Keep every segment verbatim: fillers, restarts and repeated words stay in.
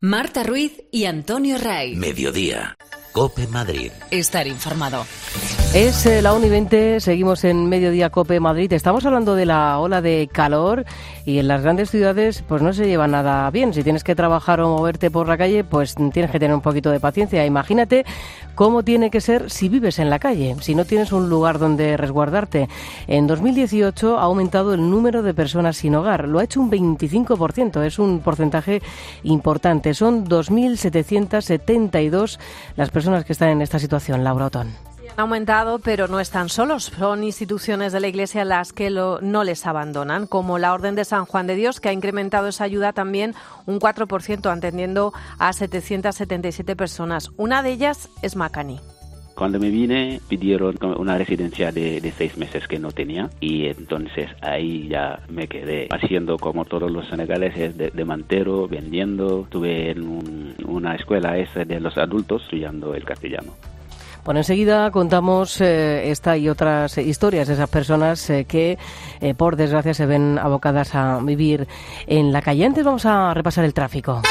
Marta Ruiz y Antonio Ray. Mediodía. COPE Madrid. Estar informado. Es eh, la una y veinte, seguimos en Mediodía COPE Madrid. Estamos hablando de la ola de calor y en las grandes ciudades pues no se lleva nada bien. Si tienes que trabajar o moverte por la calle, pues tienes que tener un poquito de paciencia. Imagínate cómo tiene que ser si vives en la calle, si no tienes un lugar donde resguardarte. En dos mil dieciocho ha aumentado el número de personas sin hogar. Lo ha hecho un veinticinco por ciento, es un porcentaje importante. Son dos mil setecientas setenta y dos las personas que están en esta situación. Laura Otón. Han aumentado, pero no están solos. Son instituciones de la Iglesia las que lo, no les abandonan, como la Orden de San Juan de Dios, que ha incrementado esa ayuda también un cuatro por ciento, atendiendo a setecientas setenta y siete personas. Una de ellas es Macani. Cuando me vine, pidieron una residencia de, de seis meses que no tenía, y entonces ahí ya me quedé haciendo como todos los senegaleses de, de mantero, vendiendo. Estuve en un, una escuela esa de los adultos estudiando el castellano. Bueno, enseguida contamos eh, esta y otras historias de esas personas eh, que, eh, por desgracia, se ven abocadas a vivir en la calle. Antes vamos a repasar el tráfico.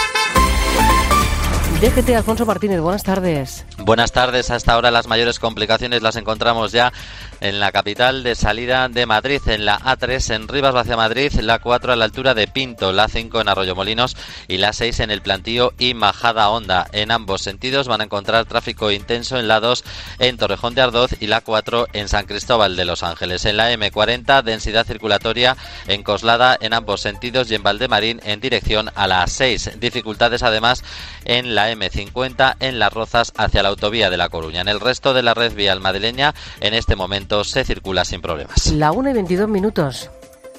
D G T, Alfonso Martínez, buenas tardes. Buenas tardes. Hasta ahora las mayores complicaciones las encontramos ya en la capital de salida de Madrid, en la A tres en Rivas hacia Madrid, la cuatro a la altura de Pinto, la cinco en Arroyomolinos y la seis en el Plantío y Majadahonda. En ambos sentidos van a encontrar tráfico intenso en la dos en Torrejón de Ardoz y la cuatro en San Cristóbal de Los Ángeles. En la M cuarenta, densidad circulatoria en Coslada en ambos sentidos y en Valdemarín en dirección a la seis. Dificultades además en la M cincuenta en Las Rozas hacia la autovía de La Coruña. En el resto de la red vial madrileña en este momento se circula sin problemas. La una y veintidós minutos.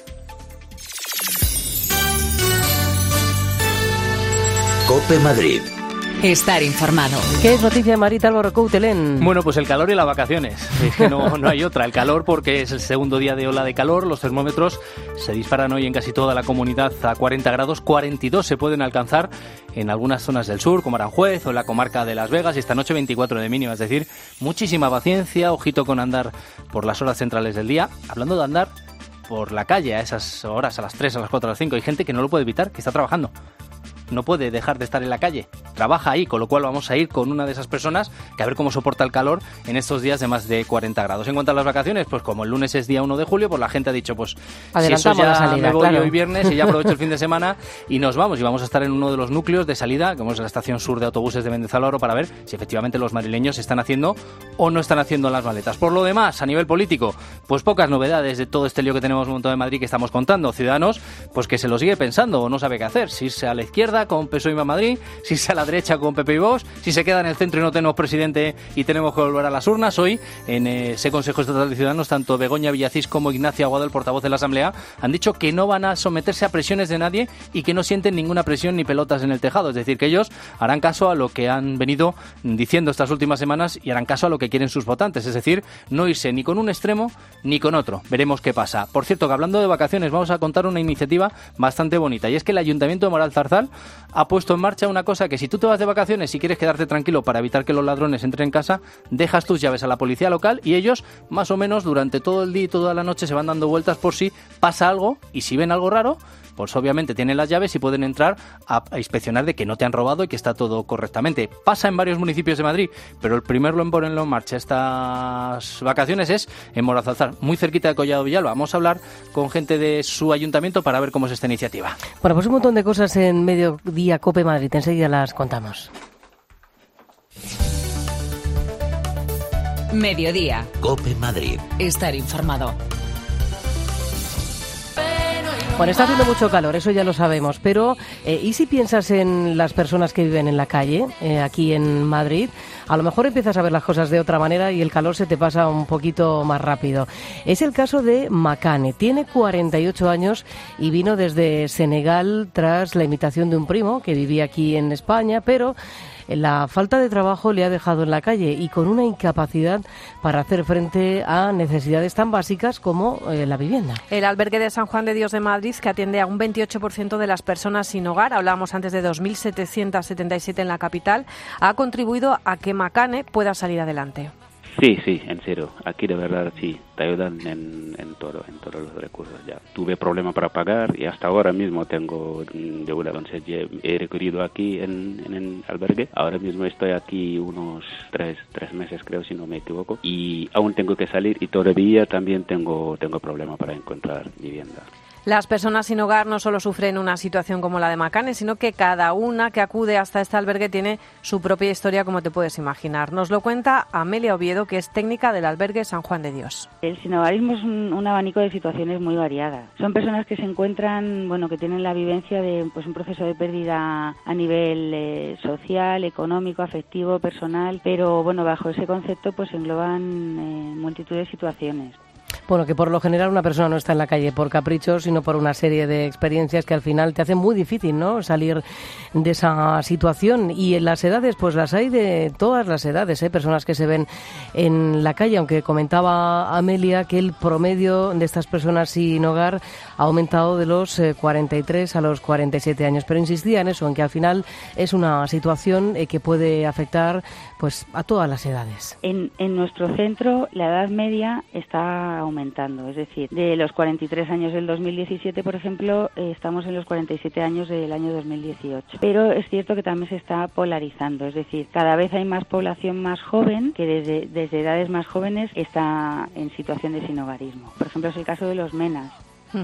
COPE Madrid. Estar informado. ¿Qué es noticia de Madrid, Álvaro Coutelén? Bueno, pues el calor y las vacaciones. Es que no, no hay otra. El calor, porque es el segundo día de ola de calor. Los termómetros se disparan hoy en casi toda la comunidad a cuarenta grados. cuarenta y dos se pueden alcanzar en algunas zonas del sur, como Aranjuez o en la comarca de Las Vegas. Y esta noche veinticuatro de mínima. Es decir, muchísima paciencia. Ojito con andar por las horas centrales del día. Hablando de andar por la calle a esas horas, a las tres, a las cuatro, a las cinco, hay gente que no lo puede evitar, que está trabajando. No puede dejar de estar en la calle, trabaja ahí, con lo cual vamos a ir con una de esas personas que a ver cómo soporta el calor en estos días de más de cuarenta grados. En cuanto a las vacaciones, pues como el lunes es día uno de julio, pues la gente ha dicho, pues si eso ya la salida, me voy claro. Hoy viernes y ya aprovecho el fin de semana y nos vamos, y vamos a estar en uno de los núcleos de salida, como es la estación sur de autobuses de Mendizaloro, para ver si efectivamente los madrileños están haciendo o no están haciendo las maletas. Por lo demás, a nivel político, pues pocas novedades de todo este lío que tenemos montado en Madrid que estamos contando. Ciudadanos, pues que se lo sigue pensando o no sabe qué hacer, si irse a la izquierda con P S O E y Madrid, si irse a la derecha con P P y Vox, si se queda en el centro y no tenemos presidente y tenemos que volver a las urnas. Hoy, en ese Consejo Estatal de Ciudadanos, tanto Begoña Villacís como Ignacio Aguado, el portavoz de la Asamblea, han dicho que no van a someterse a presiones de nadie y que no sienten ninguna presión ni pelotas en el tejado. Es decir, que ellos harán caso a lo que han venido diciendo estas últimas semanas y harán caso a lo que quieren sus votantes. Es decir, no irse ni con un extremo ni con otro. Veremos qué pasa. Por cierto, que hablando de vacaciones, vamos a contar una iniciativa bastante bonita, y es que el Ayuntamiento de Moral Zarzal ha puesto en marcha una cosa que si tú te vas de vacaciones y quieres quedarte tranquilo para evitar que los ladrones entren en casa, dejas tus llaves a la policía local y ellos más o menos durante todo el día y toda la noche se van dando vueltas por si pasa algo, y si ven algo raro, pues obviamente tienen las llaves y pueden entrar a, a inspeccionar de que no te han robado y que está todo correctamente. Pasa en varios municipios de Madrid, pero el primero en ponerlo en marcha estas vacaciones es en Moral Zarzal, muy cerquita de Collado Villalba. Vamos a hablar con gente de su ayuntamiento para ver cómo es esta iniciativa. Bueno, pues un montón de cosas en Mediodía COPE Madrid. Enseguida las contamos. Mediodía. COPE Madrid. Estar informado. Bueno, está haciendo mucho calor, eso ya lo sabemos, pero eh, ¿y si piensas en las personas que viven en la calle, eh, aquí en Madrid? A lo mejor empiezas a ver las cosas de otra manera y el calor se te pasa un poquito más rápido. Es el caso de Macane. Tiene cuarenta y ocho años y vino desde Senegal tras la invitación de un primo que vivía aquí en España, pero la falta de trabajo le ha dejado en la calle y con una incapacidad para hacer frente a necesidades tan básicas como eh, la vivienda. El albergue de San Juan de Dios de Madrid, que atiende a un veintiocho por ciento de las personas sin hogar, hablábamos antes de dos mil setecientas setenta y siete en la capital, ha contribuido a que Macane pueda salir adelante. Sí, sí, en serio. Aquí de verdad sí, te ayudan en, en todo, en todos los recursos. Ya tuve problema para pagar y hasta ahora mismo tengo deuda, entonces he recurrido aquí en, en el albergue. Ahora mismo estoy aquí unos tres, tres meses creo, si no me equivoco, y aún tengo que salir y todavía también tengo, tengo problema para encontrar vivienda. Las personas sin hogar no solo sufren una situación como la de Makane, sino que cada una que acude hasta este albergue tiene su propia historia, como te puedes imaginar. Nos lo cuenta Amelia Oviedo, que es técnica del albergue San Juan de Dios. El sinhogarismo es un, un abanico de situaciones muy variadas. Son personas que se encuentran, bueno, que tienen la vivencia de pues un proceso de pérdida a nivel eh, social, económico, afectivo, personal, pero bueno, bajo ese concepto pues engloban eh, multitud de situaciones. Bueno, que por lo general una persona no está en la calle por caprichos, sino por una serie de experiencias que al final te hacen muy difícil, ¿no?, salir de esa situación. Y en las edades, pues las hay de todas las edades, ¿eh? Personas que se ven en la calle, aunque comentaba Amelia que el promedio de estas personas sin hogar ha aumentado de los eh, cuarenta y tres a los cuarenta y siete años. Pero insistía en eso, en que al final es una situación eh, que puede afectar pues a todas las edades. En, en nuestro centro la edad media está aumentando, es decir, de los cuarenta y tres años del dos mil diecisiete, por ejemplo, eh, estamos en los cuarenta y siete años del año dos mil dieciocho. Pero es cierto que también se está polarizando, es decir, cada vez hay más población más joven que desde, desde edades más jóvenes está en situación de sinhogarismo. Por ejemplo, es el caso de los menas.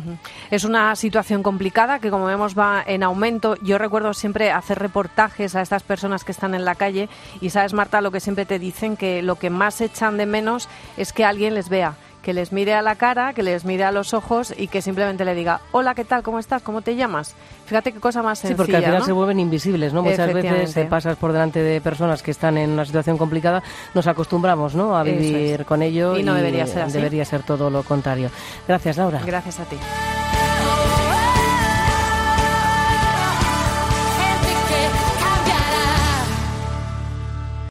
Es una situación complicada que, como vemos, va en aumento. Yo recuerdo siempre hacer reportajes a estas personas que están en la calle y, ¿sabes, Marta?, lo que siempre te dicen, que lo que más echan de menos es que alguien les vea, que les mire a la cara, que les mire a los ojos y que simplemente le diga: hola, ¿qué tal? ¿Cómo estás? ¿Cómo te llamas? Fíjate qué cosa más sencilla, sí, porque al final, ¿no?, se vuelven invisibles, ¿no? Muchas veces te pasas por delante de personas que están en una situación complicada, nos acostumbramos, ¿no?, a vivir es. con ello y no debería ser así. Debería ser todo lo contrario. Gracias, Laura. Gracias a ti.